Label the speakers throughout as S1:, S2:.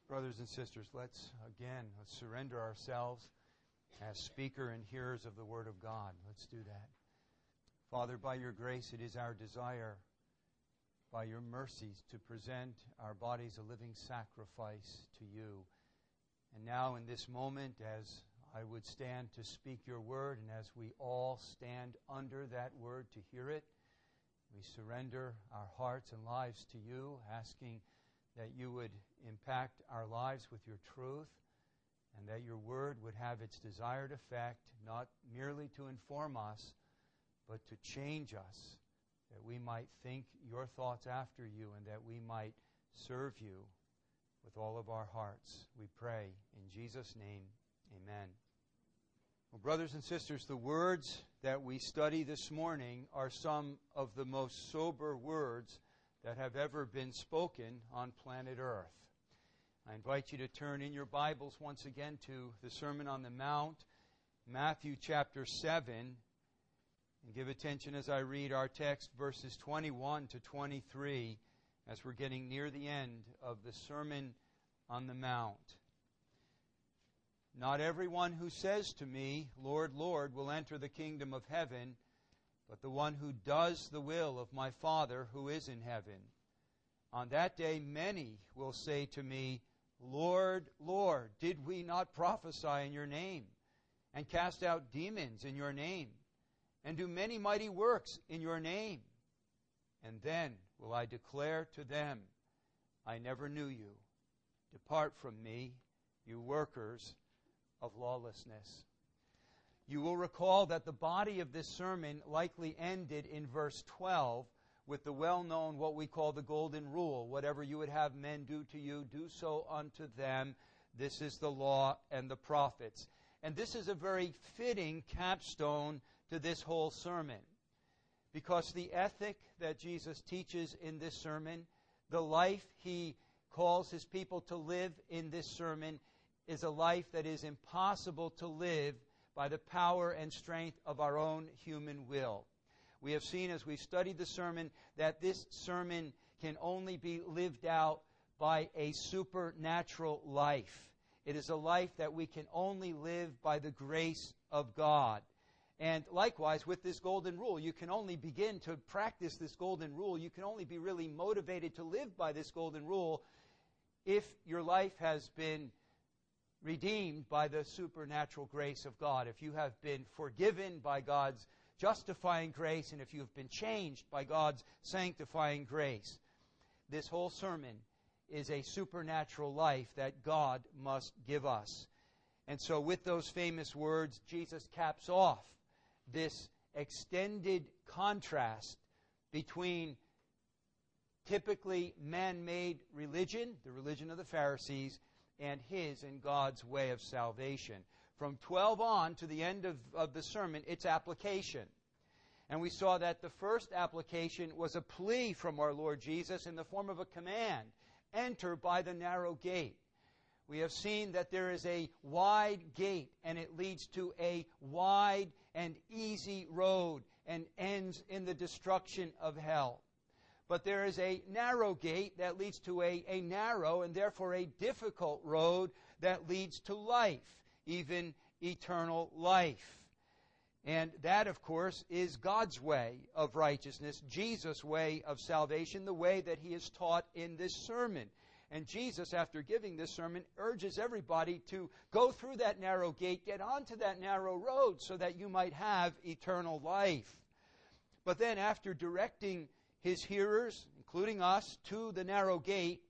S1: Brothers and sisters, let's surrender ourselves as speaker and hearers of the Word of God. Let's do that. Father, by your grace, it is our desire, by your mercies, to present our bodies a living sacrifice to you. And now in this moment, as I would stand to speak your word, and as we all stand under that word to hear it, we surrender our hearts and lives to you, asking that you would impact our lives with your truth, and that your word would have its desired effect, not merely to inform us, but to change us, that we might think your thoughts after you, and that we might serve you with all of our hearts. We pray in Jesus' name, amen. Well, brothers and sisters, the words that we study this morning are some of the most sober words that have ever been spoken on planet Earth. I invite you to turn in your Bibles once again to the Sermon on the Mount, Matthew chapter 7, and give attention as I read our text, verses 21 to 23, as we're getting near the end of the Sermon on the Mount. Not everyone who says to me, Lord, Lord, will enter the kingdom of heaven, but the one who does the will of my Father who is in heaven. On that day many will say to me, Lord, Lord, did we not prophesy in your name, and cast out demons in your name, and do many mighty works in your name? And then will I declare to them, I never knew you. Depart from me, you workers of lawlessness. You will recall that the body of this sermon likely ended in verse 12 with the well-known, what we call the golden rule. Whatever you would have men do to you, do so unto them. This is the law and the prophets. And this is a very fitting capstone to this whole sermon, because the ethic that Jesus teaches in this sermon, the life He calls His people to live in this sermon, is a life that is impossible to live by the power and strength of our own human will. We have seen as we've studied the sermon that this sermon can only be lived out by a supernatural life. It is a life that we can only live by the grace of God. And likewise, with this golden rule, you can only begin to practice this golden rule. You can only be really motivated to live by this golden rule if your life has been redeemed by the supernatural grace of God. If you have been forgiven by God's justifying grace, and if you have been changed by God's sanctifying grace. This whole sermon is a supernatural life that God must give us. And so with those famous words, Jesus caps off this extended contrast between typically man-made religion, the religion of the Pharisees, and His and God's way of salvation. From 12 on to the end of the sermon, it's application. And we saw that the first application was a plea from our Lord Jesus in the form of a command. Enter by the narrow gate. We have seen that there is a wide gate, and it leads to a wide and easy road and ends in the destruction of hell. But there is a narrow gate that leads to a narrow and therefore a difficult road that leads to life, even eternal life. And that, of course, is God's way of righteousness, Jesus' way of salvation, the way that He is taught in this sermon. And Jesus, after giving this sermon, urges everybody to go through that narrow gate, get onto that narrow road so that you might have eternal life. But then after directing His hearers, including us, to the narrow gate,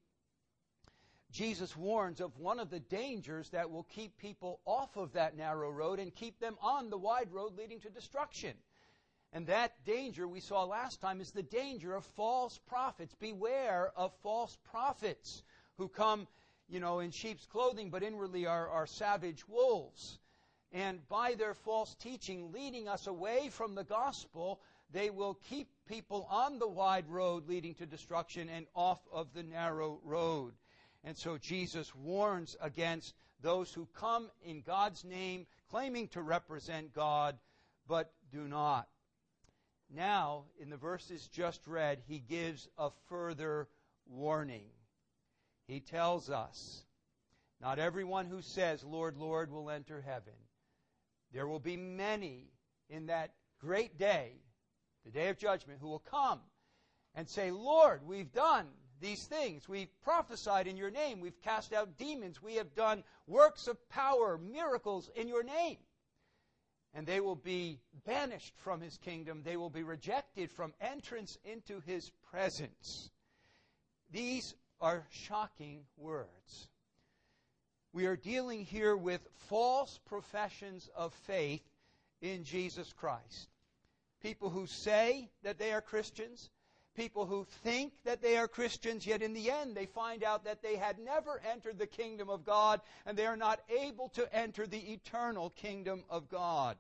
S1: Jesus warns of one of the dangers that will keep people off of that narrow road and keep them on the wide road leading to destruction. And that danger, we saw last time, is the danger of false prophets. Beware of false prophets who come, in sheep's clothing, but inwardly are savage wolves. And by their false teaching, leading us away from the gospel, they will keep people on the wide road leading to destruction and off of the narrow road. And so Jesus warns against those who come in God's name, claiming to represent God, but do not. Now, in the verses just read, He gives a further warning. He tells us Not everyone who says, Lord, Lord, will enter heaven. There will be many in that great day, the day of judgment, who will come and say, Lord, we've done these things. We've prophesied in your name. We've cast out demons. We have done works of power, miracles in your name. And they will be banished from his kingdom. They will be rejected from entrance into his presence. These are shocking words. We are dealing here with false professions of faith in Jesus Christ. People who say that they are Christians, people who think that they are Christians, yet in the end they find out that they had never entered the kingdom of God, and they are not able to enter the eternal kingdom of God.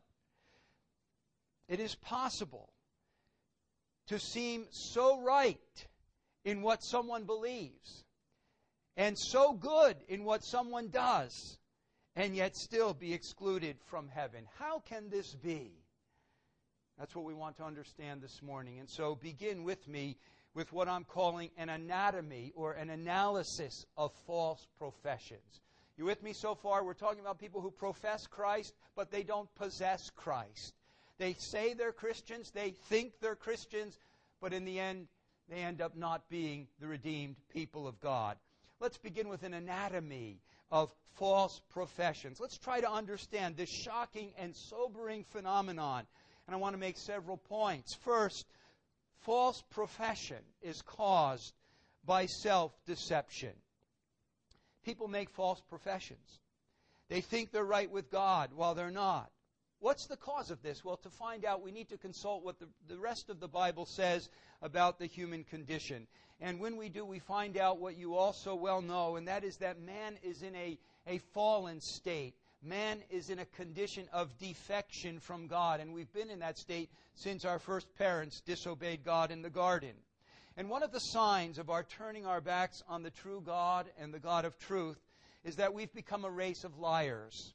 S1: It is possible to seem so right in what someone believes, and so good in what someone does, and yet still be excluded from heaven. How can this be? That's what we want to understand this morning. And so begin with me with what I'm calling an anatomy or an analysis of false professions. You with me so far? We're talking about people who profess Christ, but they don't possess Christ. They say they're Christians, they think they're Christians, but in the end, they end up not being the redeemed people of God. Let's begin with an anatomy of false professions. Let's try to understand this shocking and sobering phenomenon. And I want to make several points. First, false profession is caused by self-deception. People make false professions. They think they're right with God while they're not. What's the cause of this? Well, to find out, we need to consult what the rest of the Bible says about the human condition. And when we do, we find out what you also well know, and that is that man is in a fallen state. Man is in a condition of defection from God, and we've been in that state since our first parents disobeyed God in the garden. And one of the signs of our turning our backs on the true God and the God of truth is that we've become a race of liars.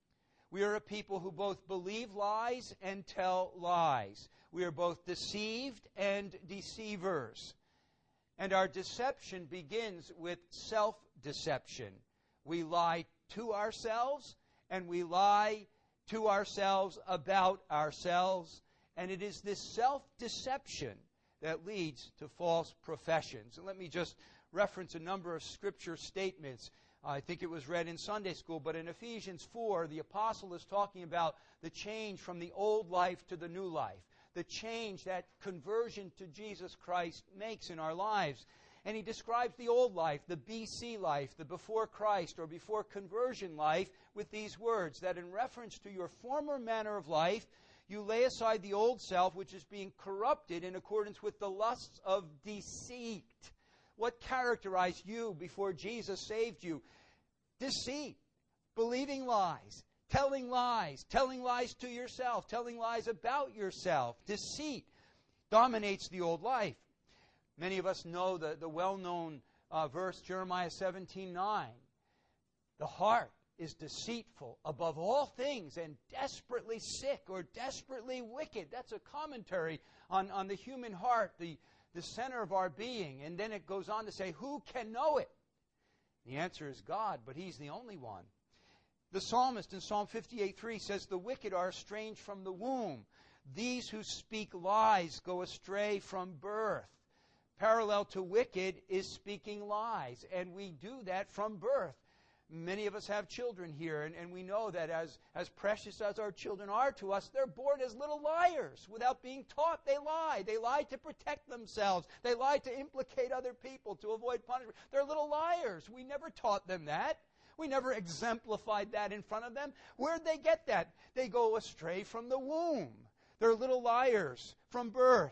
S1: We are a people who both believe lies and tell lies. We are both deceived and deceivers. And our deception begins with self-deception. We lie to ourselves, and we lie to ourselves about ourselves. And it is this self-deception that leads to false professions. And let me just reference a number of scripture statements. I think it was read in Sunday school, but in Ephesians 4, the apostle is talking about the change from the old life to the new life, the change that conversion to Jesus Christ makes in our lives. And he describes the old life, the BC life, the before Christ or before conversion life, with these words, that in reference to your former manner of life, you lay aside the old self, which is being corrupted in accordance with the lusts of deceit. What characterized you before Jesus saved you? Deceit, believing lies, telling lies to yourself, telling lies about yourself. Deceit dominates the old life. Many of us know the well-known verse, Jeremiah 17:9. The heart is deceitful above all things and desperately sick or desperately wicked. That's a commentary on the human heart, the center of our being. And then it goes on to say, who can know it? The answer is God, but He's the only one. The psalmist in Psalm 58:3 says, the wicked are estranged from the womb. These who speak lies go astray from birth. Parallel to wicked is speaking lies, and we do that from birth. Many of us have children here, and we know that as precious as our children are to us, they're born as little liars. Without being taught, they lie. They lie to protect themselves. They lie to implicate other people, to avoid punishment. They're little liars. We never taught them that. We never exemplified that in front of them. Where'd they get that? They go astray from the womb. They're little liars from birth.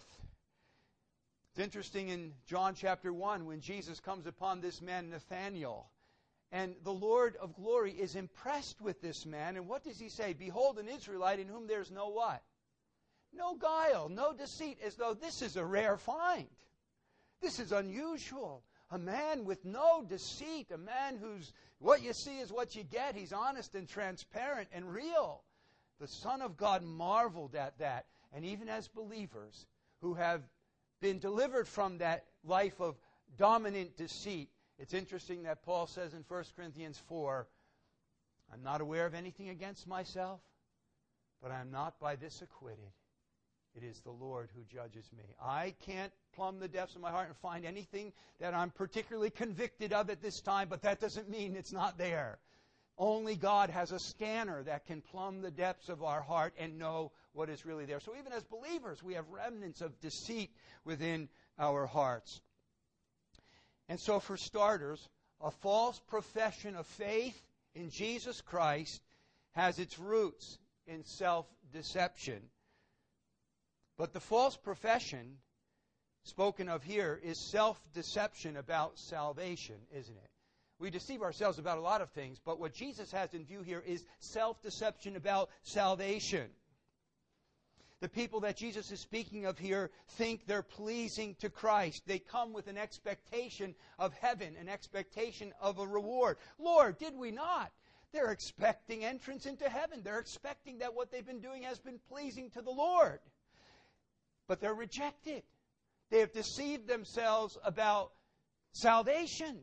S1: It's interesting in John chapter 1 when Jesus comes upon this man Nathanael. And the Lord of glory is impressed with this man. And what does He say? Behold, an Israelite in whom there's no what? No guile, no deceit, as though this is a rare find. This is unusual. A man with no deceit, a man who's, what you see is what you get. He's honest and transparent and real. The Son of God marveled at that. And even as believers who have been delivered from that life of dominant deceit, It's interesting that Paul says in 1 Corinthians 4, I'm not aware of anything against myself, but I am not by this acquitted. It is the Lord who judges me. I can't plumb the depths of my heart and find anything that I'm particularly convicted of at this time, but that doesn't mean it's not there. Only God has a scanner that can plumb the depths of our heart and know what is really there. So even as believers, we have remnants of deceit within our hearts. And so for starters, a false profession of faith in Jesus Christ has its roots in self-deception. But the false profession spoken of here is self-deception about salvation, isn't it? We deceive ourselves about a lot of things, but what Jesus has in view here is self-deception about salvation. The people that Jesus is speaking of here think they're pleasing to Christ. They come with an expectation of heaven, an expectation of a reward. Lord, did we not? They're expecting entrance into heaven. They're expecting that what they've been doing has been pleasing to the Lord. But they're rejected. They have deceived themselves about salvation.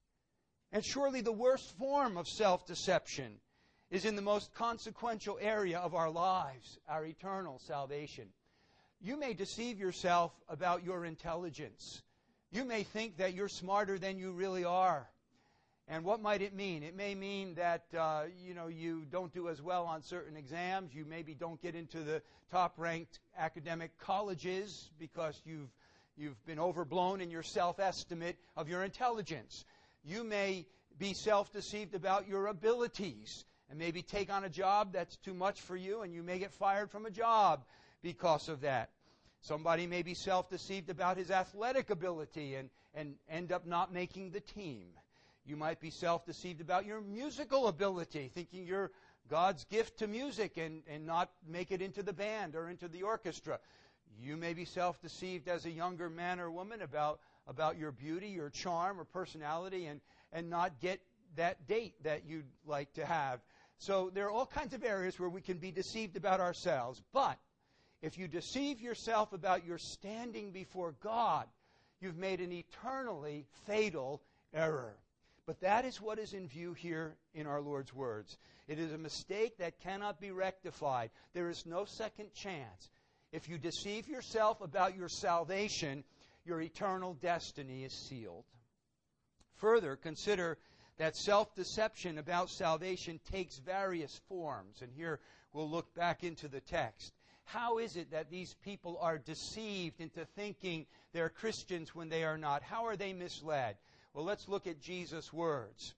S1: And surely the worst form of self-deception is in the most consequential area of our lives, our eternal salvation. You may deceive yourself about your intelligence. You may think that you're smarter than you really are. And what might it mean? It may mean that you don't do as well on certain exams. You maybe don't get into the top-ranked academic colleges because you've been overblown in your self-estimate of your intelligence. You may be self-deceived about your abilities and maybe take on a job that's too much for you, and you may get fired from a job because of that. Somebody may be self-deceived about his athletic ability and end up not making the team. You might be self-deceived about your musical ability, thinking you're God's gift to music and not make it into the band or into the orchestra. You may be self-deceived as a younger man or woman about your beauty, your charm, or personality and not get that date that you'd like to have. So there are all kinds of areas where we can be deceived about ourselves. But if you deceive yourself about your standing before God, you've made an eternally fatal error. But that is what is in view here in our Lord's words. It is a mistake that cannot be rectified. There is no second chance. If you deceive yourself about your salvation, your eternal destiny is sealed. Further, consider that self-deception about salvation takes various forms. And here we'll look back into the text. How is it that these people are deceived into thinking they're Christians when they are not? How are they misled? Well, let's look at Jesus' words.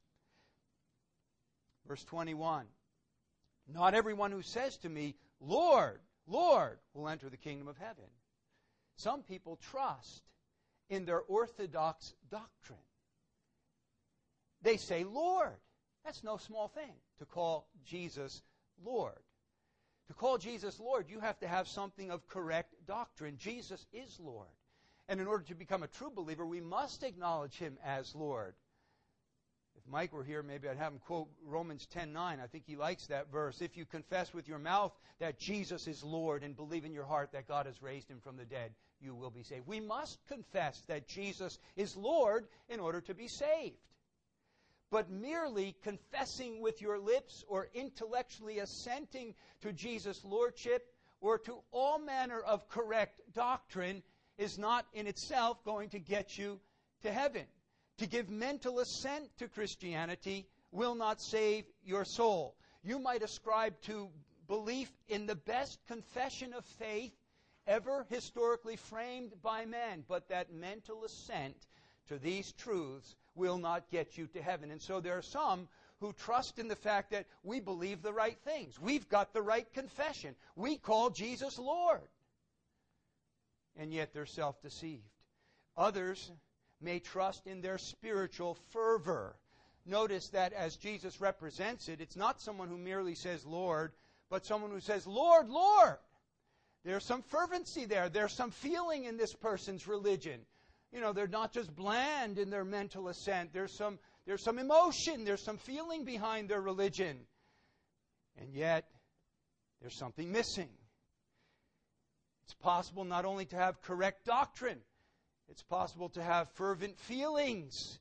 S1: Verse 21. Not everyone who says to me, Lord, Lord, will enter the kingdom of heaven. Some people trust in their orthodox doctrine. They say, Lord. That's no small thing, to call Jesus Lord. To call Jesus Lord, you have to have something of correct doctrine. Jesus is Lord. And in order to become a true believer, we must acknowledge Him as Lord. If Mike were here, maybe I'd have him quote Romans 10:9. I think he likes that verse. If you confess with your mouth that Jesus is Lord and believe in your heart that God has raised Him from the dead, you will be saved. We must confess that Jesus is Lord in order to be saved. But merely confessing with your lips or intellectually assenting to Jesus' lordship or to all manner of correct doctrine is not in itself going to get you to heaven. To give mental assent to Christianity will not save your soul. You might ascribe to belief in the best confession of faith ever historically framed by men, but that mental assent to these truths will not get you to heaven. And so there are some who trust in the fact that we believe the right things. We've got the right confession. We call Jesus Lord. And yet they're self-deceived. Others may trust in their spiritual fervor. Notice that as Jesus represents it, it's not someone who merely says Lord, but someone who says, Lord, Lord. There's some fervency there. There's some feeling in this person's religion. You know, they're not just bland in their mental assent. There's some emotion. There's some feeling behind their religion. And yet, there's something missing. It's possible not only to have correct doctrine, it's possible to have fervent feelings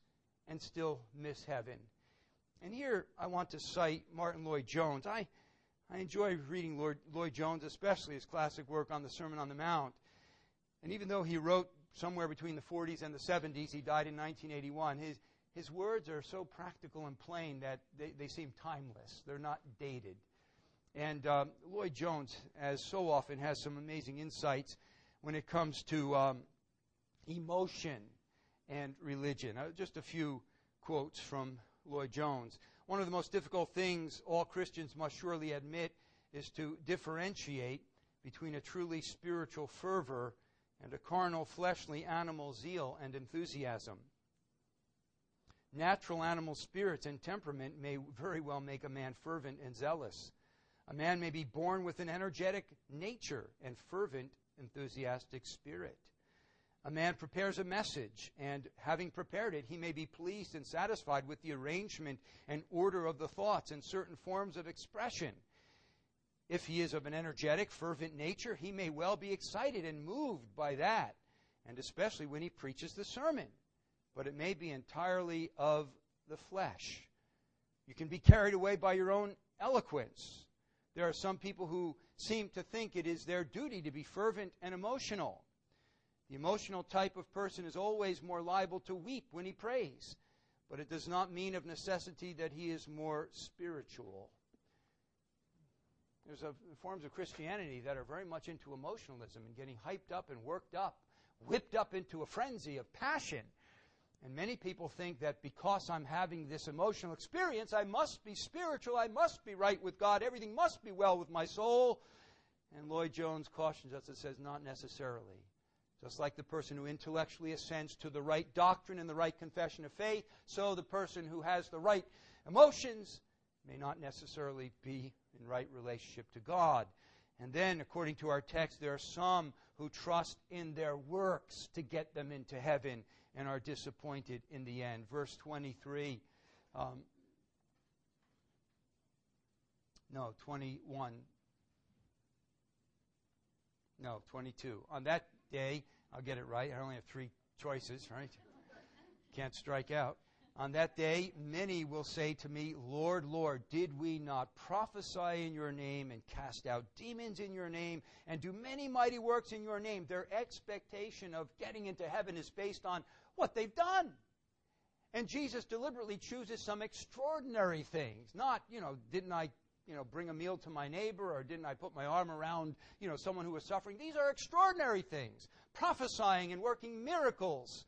S1: and still miss heaven. And here I want to cite Martin Lloyd-Jones. I enjoy reading Lloyd-Jones, especially his classic work on the Sermon on the Mount. And even though he wrote somewhere between the 40s and the 70s, he died in 1981, his words are so practical and plain that they seem timeless. They're not dated. And Lloyd-Jones, as so often, has some amazing insights when it comes to emotion and religion. Just a few quotes from Lloyd-Jones. One of the most difficult things all Christians must surely admit is to differentiate between a truly spiritual fervor and a carnal, fleshly, animal zeal and enthusiasm. Natural animal spirits and temperament may very well make a man fervent and zealous. A man may be born with an energetic nature and fervent, enthusiastic spirit. A man prepares a message, and having prepared it, he may be pleased and satisfied with the arrangement and order of the thoughts and certain forms of expression. If he is of an energetic, fervent nature, he may well be excited and moved by that, and especially when he preaches the sermon. But it may be entirely of the flesh. You can be carried away by your own eloquence. There are some people who seem to think it is their duty to be fervent and emotional. The emotional type of person is always more liable to weep when he prays, but it does not mean of necessity that he is more spiritual. There's forms of Christianity that are very much into emotionalism and getting hyped up and worked up, whipped up into a frenzy of passion. And many people think that because I'm having this emotional experience, I must be spiritual, I must be right with God, everything must be well with my soul. And Lloyd-Jones cautions us, it says, not necessarily. Just like the person who intellectually assents to the right doctrine and the right confession of faith, so the person who has the right emotions may not necessarily be in right relationship to God. And then, according to our text, there are some who trust in their works to get them into heaven and are disappointed in the end. Verse 23, 22. On that day, I'll get it right. I only have 3 choices, right? Can't strike out. On that day, many will say to me, Lord, Lord, did we not prophesy in your name and cast out demons in your name and do many mighty works in your name? Their expectation of getting into heaven is based on what they've done. And Jesus deliberately chooses some extraordinary things. Not, didn't I, bring a meal to my neighbor, or didn't I put my arm around, someone who was suffering? These are extraordinary things. Prophesying and working miracles.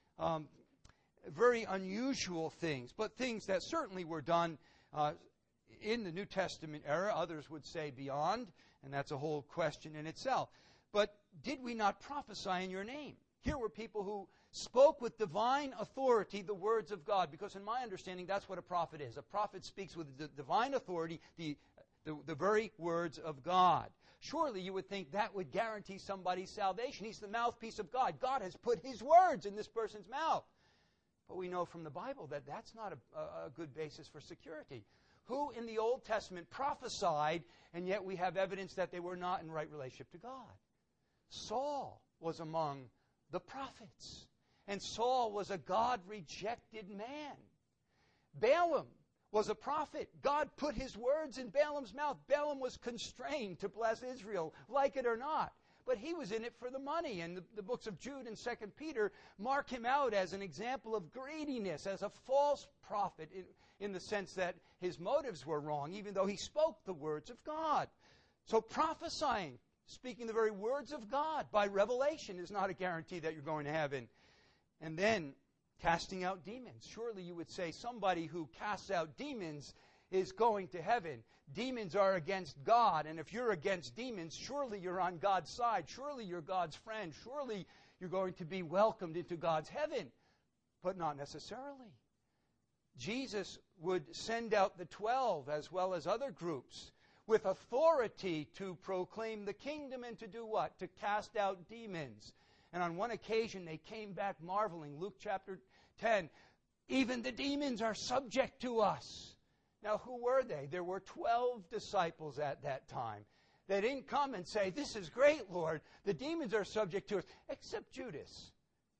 S1: Very unusual things, but things that certainly were done in the New Testament era. Others would say beyond, and that's a whole question in itself. But did we not prophesy in your name? Here were people who spoke with divine authority the words of God, because in my understanding, that's what a prophet is. A prophet speaks with divine authority the very words of God. Surely you would think that would guarantee somebody's salvation. He's the mouthpiece of God. God has put His words in this person's mouth. But we know from the Bible that that's not a good basis for security. Who in the Old Testament prophesied, and yet we have evidence that they were not in right relationship to God? Saul was among the prophets. And Saul was a God-rejected man. Balaam was a prophet. God put His words in Balaam's mouth. Balaam was constrained to bless Israel, like it or not. But he was in it for the money. And the books of Jude and 2 Peter mark him out as an example of greediness, as a false prophet, in the sense that his motives were wrong, even though he spoke the words of God. So prophesying, speaking the very words of God by revelation, is not a guarantee that you're going to heaven. And then casting out demons. Surely you would say somebody who casts out demons is going to heaven. Demons are against God, and if you're against demons, surely you're on God's side. Surely you're God's friend. Surely you're going to be welcomed into God's heaven. But not necessarily. Jesus would send out the 12 as well as other groups with authority to proclaim the kingdom and to do what? To cast out demons. And on one occasion they came back marveling. Luke chapter 10, even the demons are subject to us. Now, who were they? There were 12 disciples at that time. They didn't come and say, this is great, Lord. The demons are subject to us, except Judas.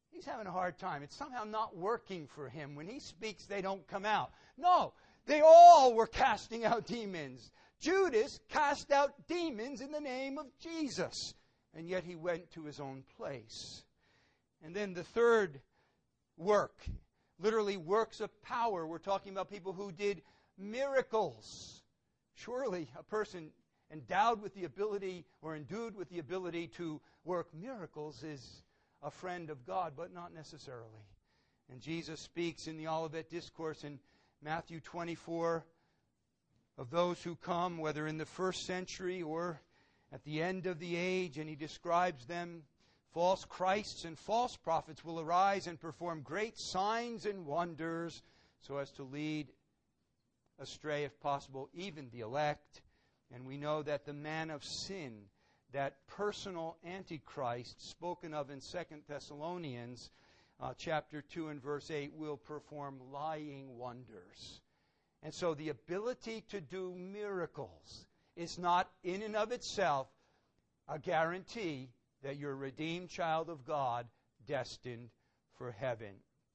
S1: He's having a hard time. It's somehow not working for him. When he speaks, they don't come out. No, they all were casting out demons. Judas cast out demons in the name of Jesus, and yet he went to his own place. And then the third work, literally works of power. We're talking about people who did miracles. Surely a person endowed with the ability or endued with the ability to work miracles is a friend of God, but not necessarily. And Jesus speaks in the Olivet Discourse in Matthew 24 of those who come, whether in the first century or at the end of the age, and he describes them. False Christs and false prophets will arise and perform great signs and wonders so as to lead astray, if possible, even the elect. And we know that the man of sin, that personal Antichrist spoken of in 2 Thessalonians chapter 2 and verse 8, will perform lying wonders. And so the ability to do miracles is not in and of itself a guarantee that you're a redeemed child of God destined for heaven.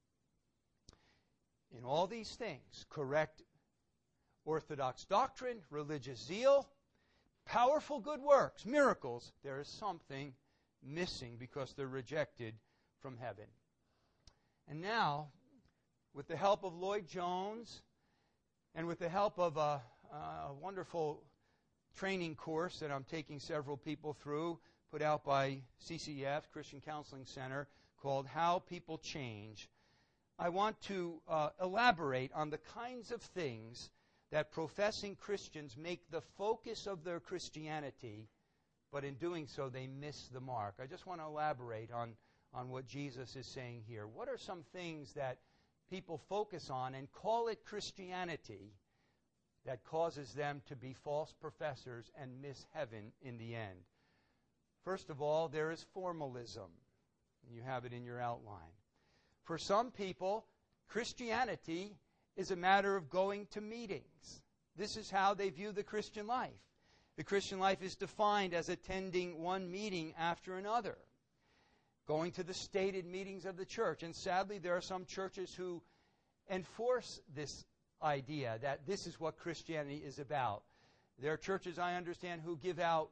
S1: In all these things, correct orthodox doctrine, religious zeal, powerful good works, miracles, there is something missing because they're rejected from heaven. And now, with the help of Lloyd Jones and with the help of a wonderful training course that I'm taking several people through, put out by CCF, Christian Counseling Center, called How People Change, I want to elaborate on the kinds of things that professing Christians make the focus of their Christianity, but in doing so they miss the mark. I just want to elaborate on what Jesus is saying here. What are some things that people focus on and call it Christianity that causes them to be false professors and miss heaven in the end? First of all, there is formalism. You have it in your outline. For some people, Christianity is a matter of going to meetings. This is how they view the Christian life. The Christian life is defined as attending one meeting after another, going to the stated meetings of the church. And sadly, there are some churches who enforce this idea that this is what Christianity is about. There are churches, I understand, who give out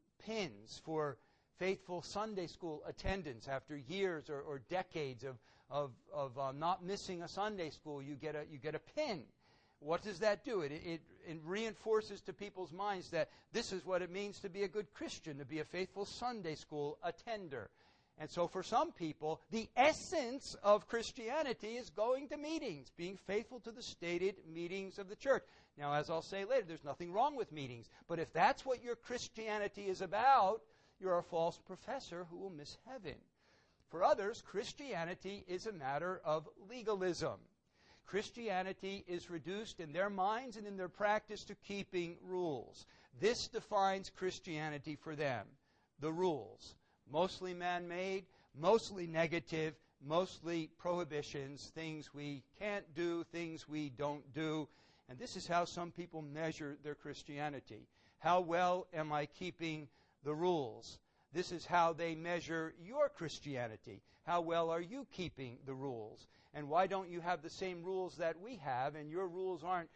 S1: pins for faithful Sunday school attendance after years or decades of not missing a Sunday school. You get a pin. What does that do? It reinforces to people's minds that this is what it means to be a good Christian, to be a faithful Sunday school attender. And so for some people, the essence of Christianity is going to meetings, being faithful to the stated meetings of the church. Now, as I'll say later, there's nothing wrong with meetings. But if that's what your Christianity is about, you're a false professor who will miss heaven. For others, Christianity is a matter of legalism. Christianity is reduced in their minds and in their practice to keeping rules. This defines Christianity for them. The rules. Mostly man-made, mostly negative, mostly prohibitions, things we can't do, things we don't do. And this is how some people measure their Christianity. How well am I keeping the rules? This is how they measure your Christianity. How well are you keeping the rules? And why don't you have the same rules that we have, and your rules aren't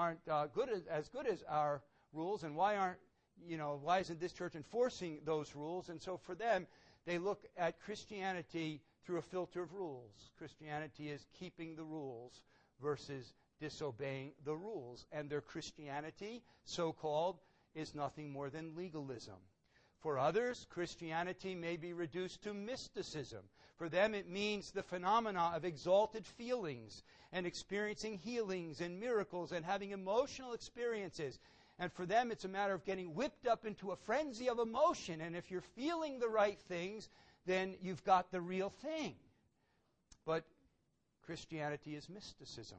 S1: as good as our rules? And why isn't this church enforcing those rules? And so for them, they look at Christianity through a filter of rules. Christianity is keeping the rules versus disobeying the rules. And their Christianity, so-called, is nothing more than legalism. For others, Christianity may be reduced to mysticism. For them, it means the phenomena of exalted feelings and experiencing healings and miracles and having emotional experiences. And for them, it's a matter of getting whipped up into a frenzy of emotion. And if you're feeling the right things, then you've got the real thing. But Christianity is mysticism.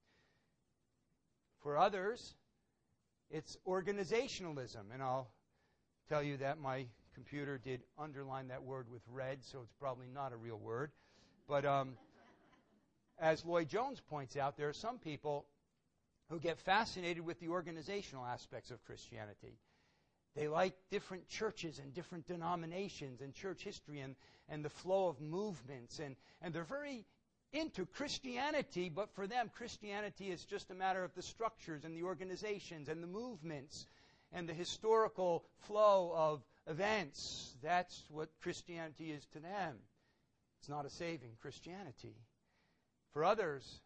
S1: For others, it's organizationalism. And I'll tell you that my computer did underline that word with red, so it's probably not a real word. But as Lloyd Jones points out, there are some people who get fascinated with the organizational aspects of Christianity. They like different churches and different denominations and church history and the flow of movements. And they're very into Christianity, but for them, Christianity is just a matter of the structures and the organizations and the movements and the historical flow of events. That's what Christianity is to them. It's not a saving Christianity. For others,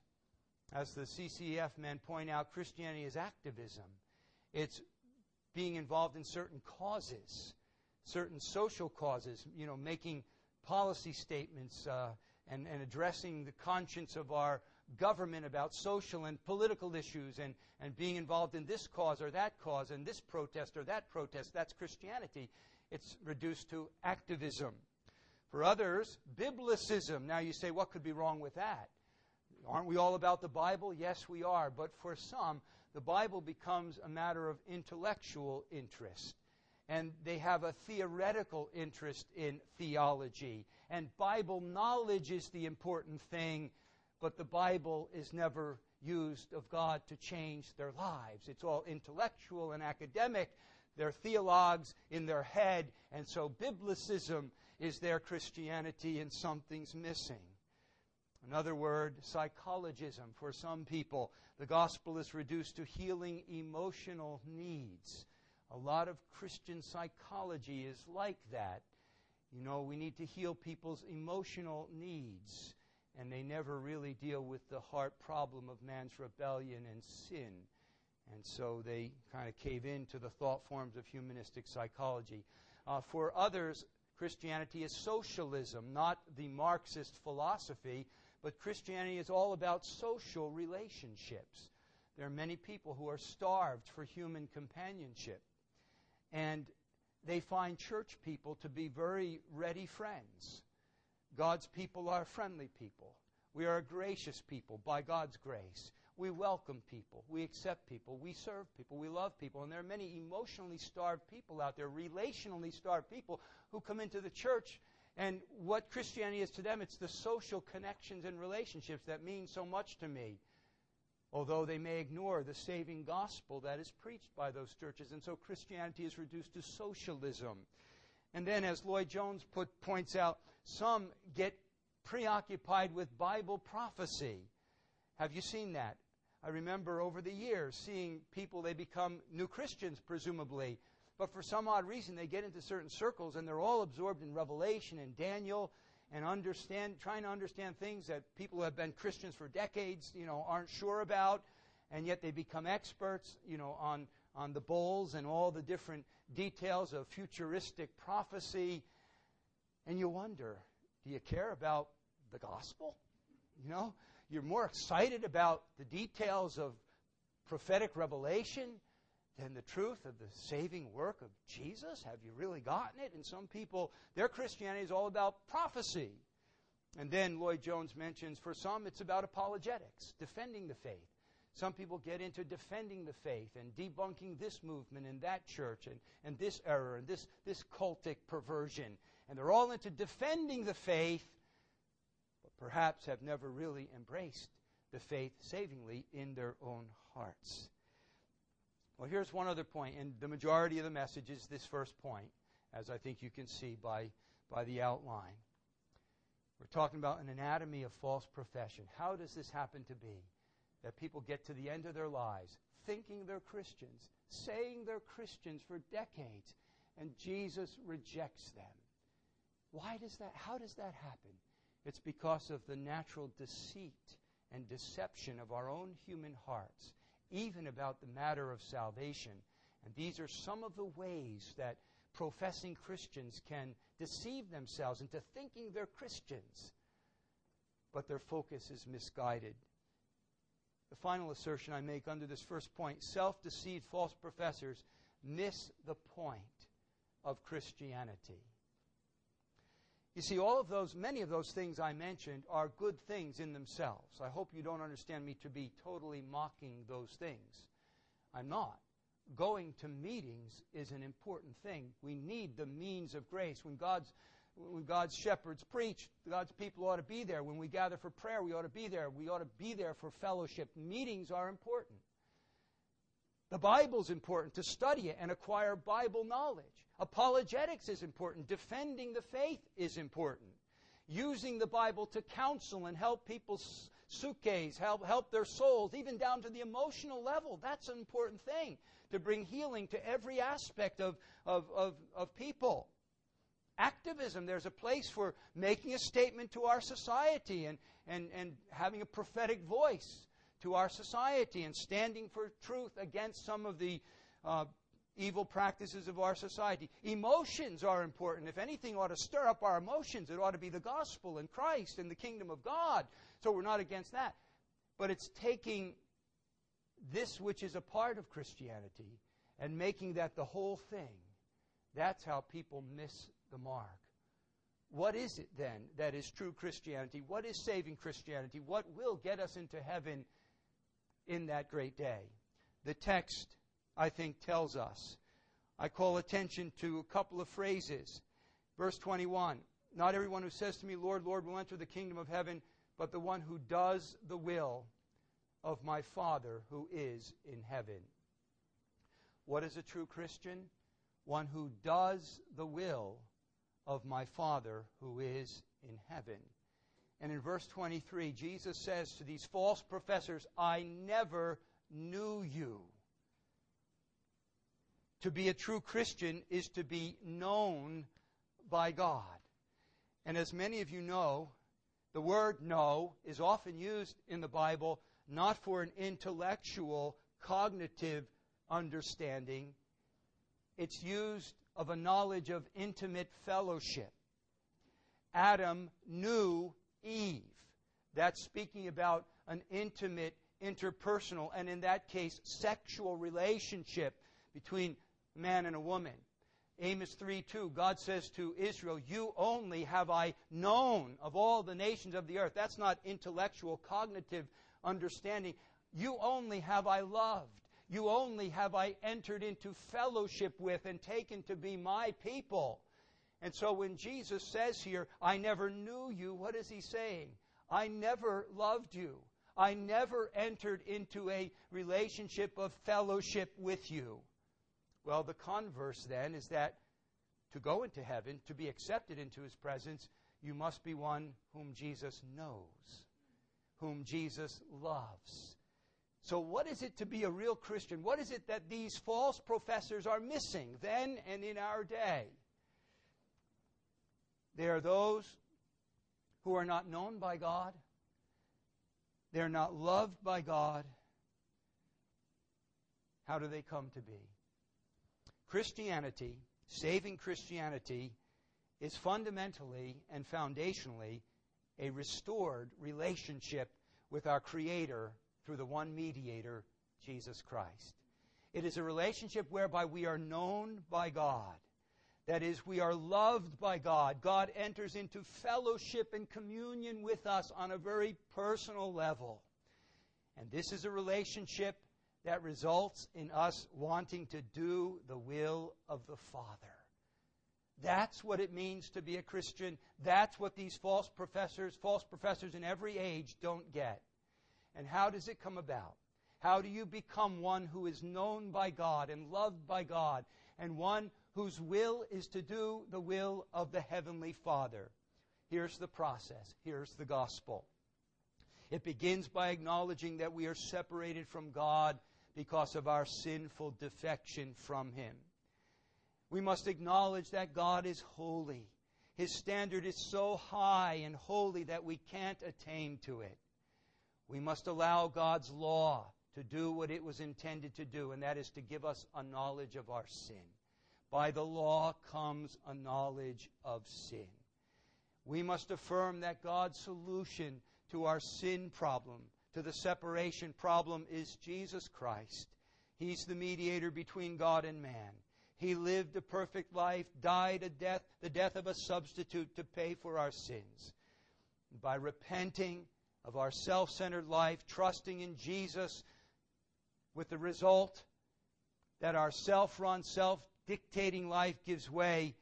S1: as the CCEF men point out, Christianity is activism. It's being involved in certain causes, certain social causes, making policy statements and addressing the conscience of our government about social and political issues and being involved in this cause or that cause and this protest or that protest. That's Christianity. It's reduced to activism. For others, biblicism. Now you say, what could be wrong with that? Aren't we all about the Bible? Yes, we are. But for some, the Bible becomes a matter of intellectual interest. And they have a theoretical interest in theology. And Bible knowledge is the important thing, but the Bible is never used of God to change their lives. It's all intellectual and academic. They're theologues in their head, and so biblicism is their Christianity, and something's missing. Another word, psychologism. For some people, the gospel is reduced to healing emotional needs. A lot of Christian psychology is like that. We need to heal people's emotional needs, and they never really deal with the heart problem of man's rebellion and sin. And so they kind of cave into the thought forms of humanistic psychology. For others, Christianity is socialism, not the Marxist philosophy, but Christianity is all about social relationships. There are many people who are starved for human companionship. And they find church people to be very ready friends. God's people are friendly people. We are a gracious people by God's grace. We welcome people. We accept people. We serve people. We love people. And there are many emotionally starved people out there, relationally starved people who come into the church. And what Christianity is to them, it's the social connections and relationships that mean so much to me. Although they may ignore the saving gospel that is preached by those churches. And so Christianity is reduced to socialism. And then, as Lloyd Jones points out, some get preoccupied with Bible prophecy. Have you seen that? I remember over the years seeing people, they become new Christians, presumably. But for some odd reason, they get into certain circles and they're all absorbed in Revelation and Daniel and trying to understand things that people who have been Christians for decades, aren't sure about, and yet they become experts, on the bowls and all the different details of futuristic prophecy. And you wonder, do you care about the gospel? You're more excited about the details of prophetic revelation than the truth of the saving work of Jesus? Have you really gotten it? And some people, their Christianity is all about prophecy. And then Lloyd Jones mentions, for some, it's about apologetics, defending the faith. Some people get into defending the faith and debunking this movement and that church and this error and this cultic perversion. And they're all into defending the faith, but perhaps have never really embraced the faith savingly in their own hearts. Well, here's one other point, and the majority of the message is this first point, as I think you can see by the outline. We're talking about an anatomy of false profession. How does this happen to be? That people get to the end of their lives thinking they're Christians, saying they're Christians for decades, and Jesus rejects them. Why does that? How does that happen? It's because of the natural deceit and deception of our own human hearts, even about the matter of salvation. And these are some of the ways that professing Christians can deceive themselves into thinking they're Christians, but their focus is misguided. The final assertion I make under this first point, self-deceived false professors miss the point of Christianity. You see, many of those things I mentioned are good things in themselves. I hope you don't understand me to be totally mocking those things. I'm not. Going to meetings is an important thing. We need the means of grace. When God's shepherds preach, God's people ought to be there. When we gather for prayer, we ought to be there. We ought to be there for fellowship. Meetings are important. The Bible is important, to study it and acquire Bible knowledge. Apologetics is important. Defending the faith is important. Using the Bible to counsel and help people's psyches, help their souls, even down to the emotional level. That's an important thing, to bring healing to every aspect of people. Activism, there's a place for making a statement to our society and having a prophetic voice to our society and standing for truth against some of the evil practices of our society. Emotions are important. If anything ought to stir up our emotions, it ought to be the gospel and Christ and the kingdom of God. So we're not against that. But it's taking this which is a part of Christianity and making that the whole thing. That's how people miss the mark. What is it then that is true Christianity? What is saving Christianity? What will get us into heaven in that great day? The text, I think, tells us. I call attention to a couple of phrases. Verse 21, not everyone who says to me, Lord, Lord, will enter the kingdom of heaven, but the one who does the will of my Father who is in heaven. What is a true Christian? One who does the will of my Father who is in heaven. And in verse 23, Jesus says to these false professors, I never knew you. To be a true Christian is to be known by God. And as many of you know, the word know is often used in the Bible not for an intellectual, cognitive understanding. It's used of a knowledge of intimate fellowship. Adam knew Eve. That's speaking about an intimate, interpersonal, and in that case, sexual relationship between man and a woman. Amos 3:2, God says to Israel, you only have I known of all the nations of the earth. That's not intellectual, cognitive understanding. You only have I loved. You only have I entered into fellowship with and taken to be my people. And so when Jesus says here, I never knew you, what is he saying? I never loved you. I never entered into a relationship of fellowship with you. Well, the converse then is that to go into heaven, to be accepted into his presence, you must be one whom Jesus knows, whom Jesus loves. So what is it to be a real Christian? What is it that these false professors are missing then and in our day? They are those who are not known by God. They're not loved by God. How do they come to be? Christianity, saving Christianity, is fundamentally and foundationally a restored relationship with our Creator through the one mediator, Jesus Christ. It is a relationship whereby we are known by God. That is, we are loved by God. God enters into fellowship and communion with us on a very personal level. And this is a relationship that results in us wanting to do the will of the Father. That's what it means to be a Christian. That's what these false professors in every age don't get. And how does it come about? How do you become one who is known by God and loved by God, and one whose will is to do the will of the Heavenly Father? Here's the process. Here's the gospel. It begins by acknowledging that we are separated from God because of our sinful defection from Him. We must acknowledge that God is holy. His standard is so high and holy that we can't attain to it. We must allow God's law to do what it was intended to do, and that is to give us a knowledge of our sin. By the law comes a knowledge of sin. We must affirm that God's solution to our sin problem, to the separation problem, is Jesus Christ. He's the mediator between God and man. He lived a perfect life, died the death of a substitute to pay for our sins. By repenting of our self-centered life, trusting in Jesus, with the result that our self-run, self-dictating life gives way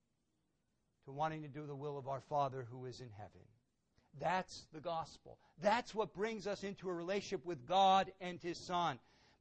S1: to wanting to do the will of our Father who is in heaven. That's the gospel. That's what brings us into a relationship with God and His Son.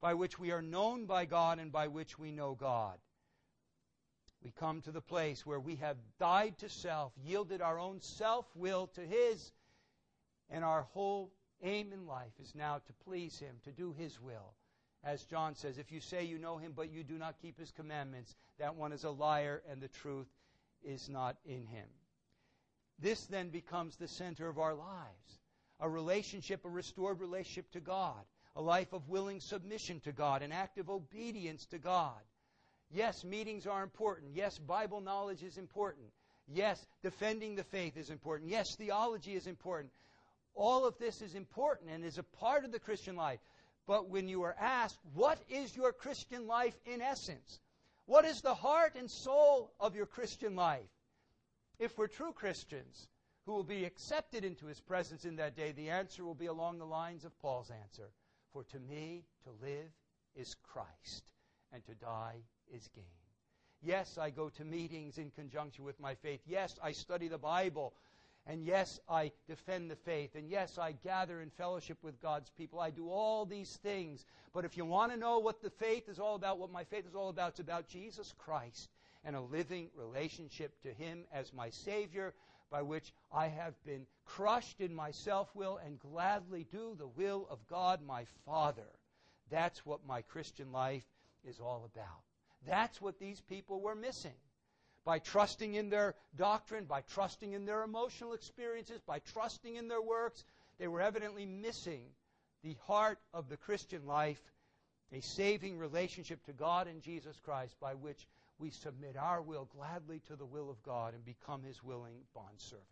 S1: by which we are known by God and by which we know God. We come to the place where we have died to self, yielded our own self-will to His, and our whole aim in life is now to please Him, to do His will. As John says, if you say you know Him but you do not keep His commandments, that one is a liar and the truth is not in him. This then becomes the center of our lives. A relationship, a restored relationship to God. A life of willing submission to God, an active obedience to God. Yes, meetings are important. Yes, Bible knowledge is important. Yes, defending the faith is important. Yes, theology is important. All of this is important and is a part of the Christian life. But when you are asked, what is your Christian life in essence? What is the heart and soul of your Christian life? If we're true Christians who will be accepted into His presence in that day, the answer will be along the lines of Paul's answer. For to me, to live is Christ, and to die is gain. Yes, I go to meetings in conjunction with my faith. Yes, I study the Bible. And yes, I defend the faith. And yes, I gather in fellowship with God's people. I do all these things. But if you want to know what the faith is all about, what my faith is all about, it's about Jesus Christ and a living relationship to Him as my Savior, by which I have been crushed in my self-will and gladly do the will of God my Father. That's what my Christian life is all about. That's what these people were missing. By trusting in their doctrine, by trusting in their emotional experiences, by trusting in their works, they were evidently missing the heart of the Christian life, a saving relationship to God and Jesus Christ, by which we submit our will gladly to the will of God and become His willing bondservant.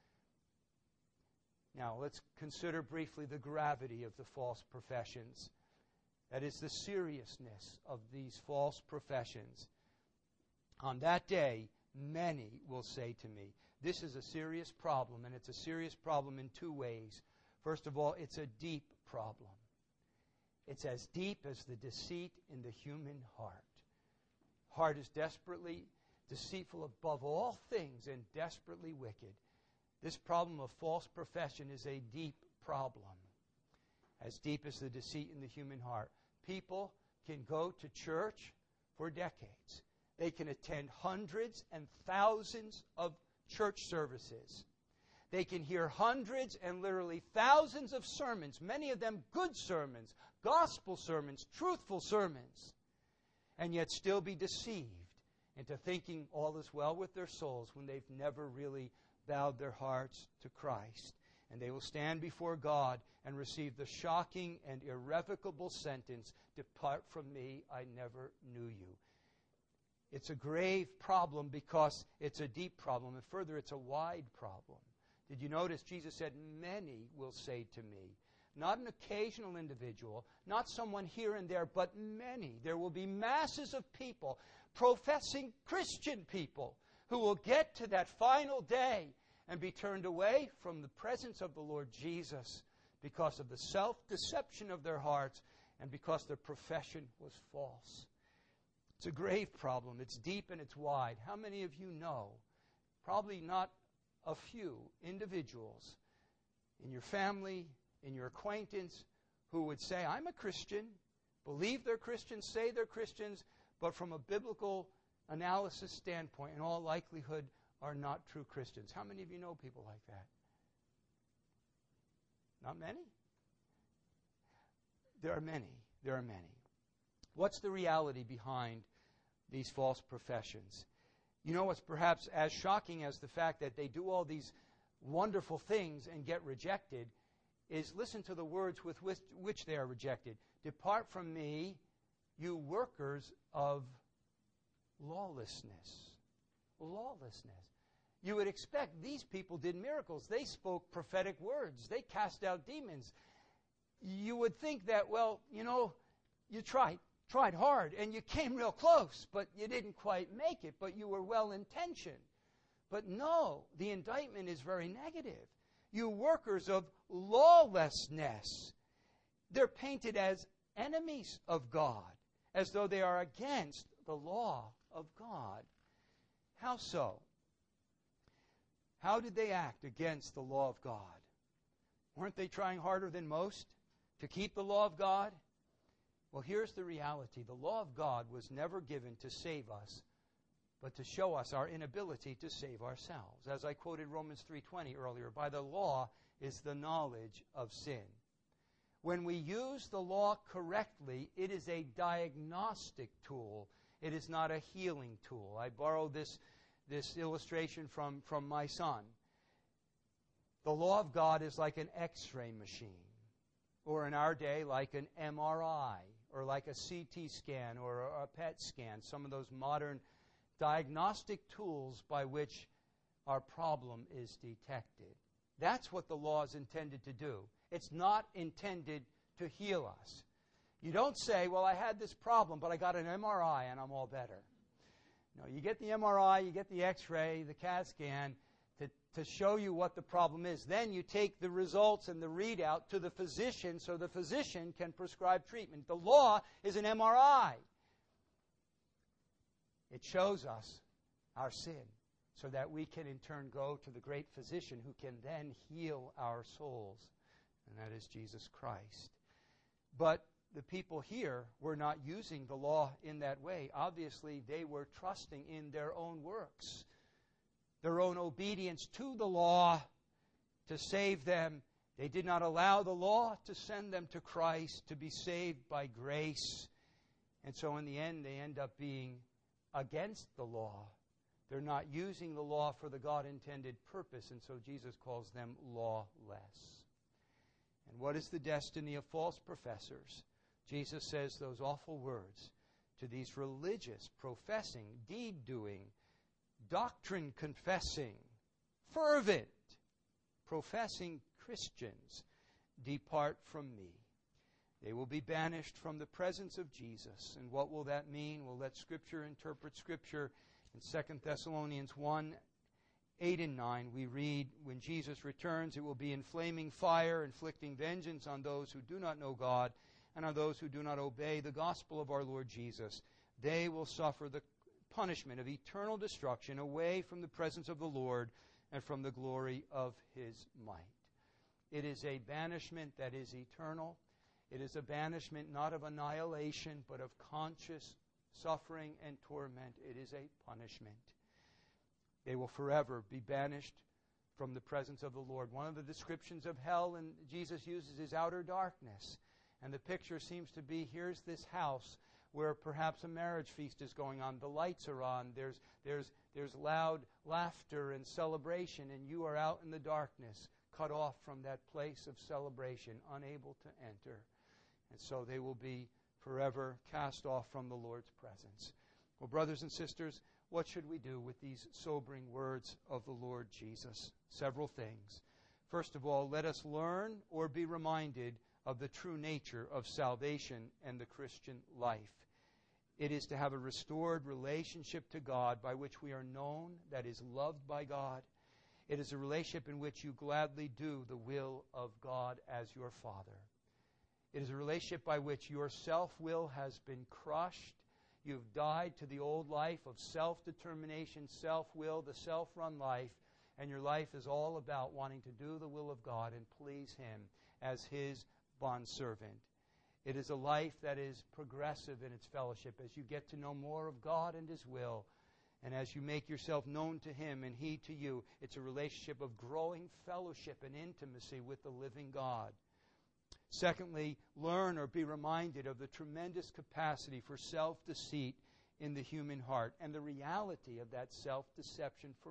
S1: Now, let's consider briefly the gravity of the false professions. That is, the seriousness of these false professions. On that day, many will say to me, this is a serious problem, and it's a serious problem in two ways. First of all, it's a deep problem. It's as deep as the deceit in the human heart. Heart is desperately deceitful above all things and desperately wicked. This problem of false profession is a deep problem, as deep as the deceit in the human heart. People can go to church for decades. They can attend hundreds and thousands of church services. They can hear hundreds and literally thousands of sermons, many of them good sermons, gospel sermons, truthful sermons, and yet still be deceived into thinking all is well with their souls when they've never really bowed their hearts to Christ. And they will stand before God and receive the shocking and irrevocable sentence, "Depart from me, I never knew you." It's a grave problem because it's a deep problem, and further, it's a wide problem. Did you notice Jesus said, many will say to me? Not an occasional individual, not someone here and there, but many. There will be masses of people, professing Christian people, who will get to that final day and be turned away from the presence of the Lord Jesus because of the self-deception of their hearts and because their profession was false. It's a grave problem. It's deep and it's wide. How many of you know, probably not a few individuals in your family, in your acquaintance, who would say, I'm a Christian, believe they're Christians, say they're Christians, but from a biblical analysis standpoint, in all likelihood, are not true Christians? How many of you know people like that? Not many? There are many. There are many. What's the reality behind these false professions? You know what's perhaps as shocking as the fact that they do all these wonderful things and get rejected is listen to the words with which they are rejected. Depart from me, you workers of lawlessness. Lawlessness. You would expect these people did miracles. They spoke prophetic words. They cast out demons. You would think that, well, you know, you tried hard and you came real close, but you didn't quite make it, but you were well intentioned. But no, the indictment is very negative. You workers of lawlessness. They're painted as enemies of God, as though they are against the law of God. How so? How did they act against the law of God? Weren't they trying harder than most to keep the law of God? Well, here's the reality. The law of God was never given to save us, but to show us our inability to save ourselves. As I quoted Romans 3:20 earlier, by the law is the knowledge of sin. When we use the law correctly, it is a diagnostic tool. It is not a healing tool. I borrowed this illustration from my son. The law of God is like an X-ray machine, or in our day, like an MRI, or like a CT scan or a PET scan, some of those modern diagnostic tools by which our problem is detected. That's what the law is intended to do. It's not intended to heal us. You don't say, well, I had this problem, but I got an MRI and I'm all better. No, you get the MRI, you get the X-ray, the CAT scan to show you what the problem is. Then you take the results and the readout to the physician so the physician can prescribe treatment. The law is an MRI. It shows us our sin so that we can in turn go to the great physician who can then heal our souls, and that is Jesus Christ. But the people here were not using the law in that way. Obviously, they were trusting in their own works, their own obedience to the law to save them. They did not allow the law to send them to Christ, to be saved by grace. And so in the end, they end up being against the law. They're not using the law for the God-intended purpose, and so Jesus calls them lawless. And what is the destiny of false professors? Jesus says those awful words to these religious, professing, deed-doing, doctrine-confessing, fervent, professing Christians. Depart from me. They will be banished from the presence of Jesus. And what will that mean? Well, let Scripture interpret Scripture. In 2 Thessalonians 1, 8 and 9, we read, when Jesus returns, it will be in flaming fire, inflicting vengeance on those who do not know God and on those who do not obey the gospel of our Lord Jesus. They will suffer the punishment of eternal destruction away from the presence of the Lord and from the glory of His might. It is a banishment that is eternal. It is a banishment not of annihilation, but of conscious suffering and torment. It is a punishment. They will forever be banished from the presence of the Lord. One of the descriptions of hell and Jesus uses is outer darkness. And the picture seems to be, here's this house where perhaps a marriage feast is going on. The lights are on. There's loud laughter and celebration, and you are out in the darkness, cut off from that place of celebration, unable to enter. And so they will be forever cast off from the Lord's presence. Well, brothers and sisters, what should we do with these sobering words of the Lord Jesus? Several things. First of all, let us learn or be reminded of the true nature of salvation and the Christian life. It is to have a restored relationship to God by which we are known, that is, loved by God. It is a relationship in which you gladly do the will of God as your Father. It is a relationship by which your self-will has been crushed. You've died to the old life of self-determination, self-will, the self-run life, and your life is all about wanting to do the will of God and please Him as His bondservant. It is a life that is progressive in its fellowship as you get to know more of God and His will, and as you make yourself known to Him and He to you. It's a relationship of growing fellowship and intimacy with the living God. Secondly, learn or be reminded of the tremendous capacity for self-deceit in the human heart and the reality of that self-deception for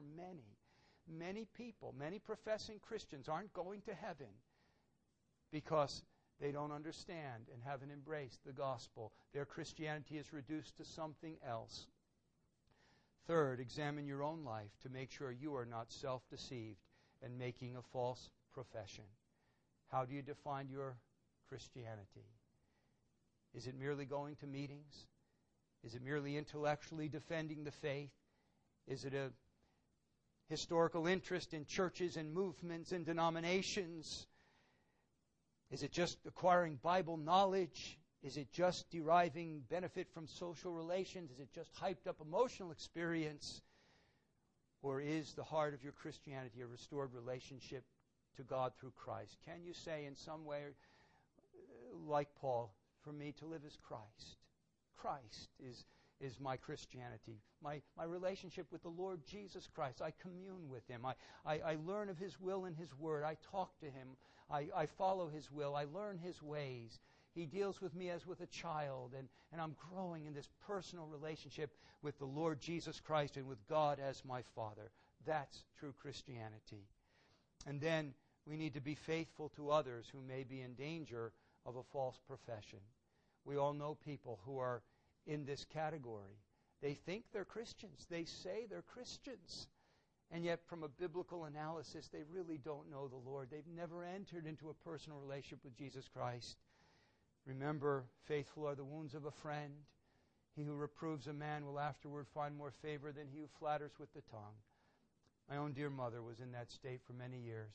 S1: many people, many professing Christians aren't going to heaven because they don't understand and haven't embraced the gospel. Their Christianity is reduced to something else. Third, examine your own life to make sure you are not self-deceived and making a false profession. How do you define your Christianity? Is it merely going to meetings? Is it merely intellectually defending the faith? Is it a historical interest in churches and movements and denominations? Is it just acquiring Bible knowledge? Is it just deriving benefit from social relations? Is it just hyped up emotional experience? Or is the heart of your Christianity a restored relationship to God through Christ? Can you say in some way, like Paul, for me to live as Christ. Christ is my Christianity, my relationship with the Lord Jesus Christ. I commune with Him. I learn of His will and His Word. I talk to Him. I follow His will. I learn His ways. He deals with me as with a child, and I'm growing in this personal relationship with the Lord Jesus Christ and with God as my Father. That's true Christianity. And then we need to be faithful to others who may be in danger of a false profession. We all know people who are in this category. They think they're Christians. They say they're Christians. And yet, from a biblical analysis, they really don't know the Lord. They've never entered into a personal relationship with Jesus Christ. Remember, faithful are the wounds of a friend. He who reproves a man will afterward find more favor than he who flatters with the tongue. My own dear mother was in that state for many years.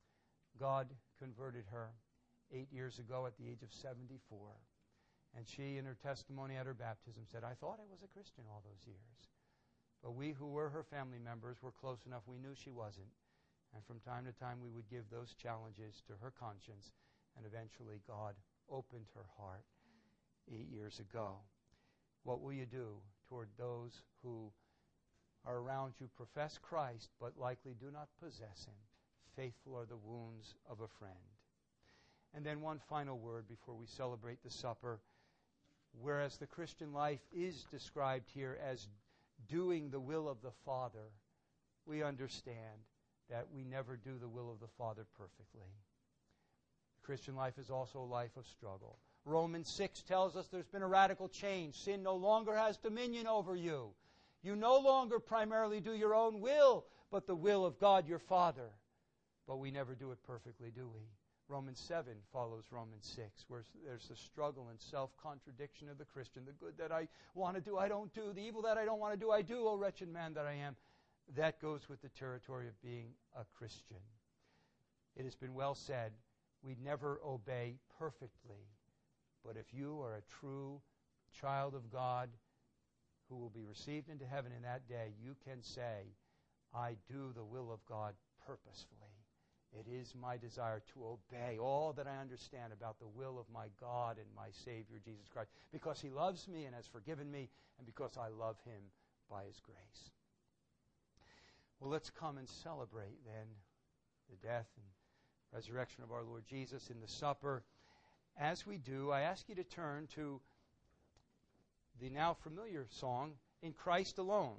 S1: God converted her 8 years ago at the age of 74. And she, in her testimony at her baptism, said, I thought I was a Christian all those years. But we who were her family members were close enough. We knew she wasn't. And from time to time we would give those challenges to her conscience. And eventually God opened her heart 8 years ago. What will you do toward those who are around you, profess Christ, but likely do not possess Him? Faithful are the wounds of a friend. And then one final word before we celebrate the supper. Whereas the Christian life is described here as doing the will of the Father, we understand that we never do the will of the Father perfectly. The Christian life is also a life of struggle. Romans 6 tells us there's been a radical change. Sin no longer has dominion over you. You no longer primarily do your own will, but the will of God your Father. But we never do it perfectly, do we? Romans 7 follows Romans 6, where there's the struggle and self-contradiction of the Christian. The good that I want to do, I don't do. The evil that I don't want to do, I do, O wretched man that I am. That goes with the territory of being a Christian. It has been well said, we never obey perfectly. But if you are a true child of God who will be received into heaven in that day, you can say, I do the will of God purposefully. It is my desire to obey all that I understand about the will of my God and my Savior, Jesus Christ, because He loves me and has forgiven me, and because I love Him by His grace. Well, let's come and celebrate then the death and resurrection of our Lord Jesus in the supper. As we do, I ask you to turn to the now familiar song, In Christ Alone.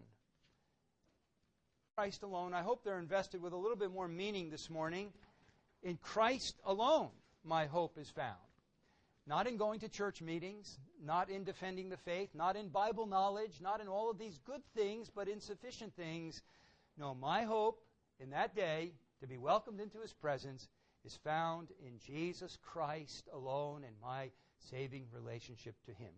S1: Christ alone. I hope they're invested with a little bit more meaning this morning. In Christ alone, my hope is found. Not in going to church meetings, not in defending the faith, not in Bible knowledge, not in all of these good things, but in sufficient things. No, my hope in that day to be welcomed into His presence is found in Jesus Christ alone and my saving relationship to Him.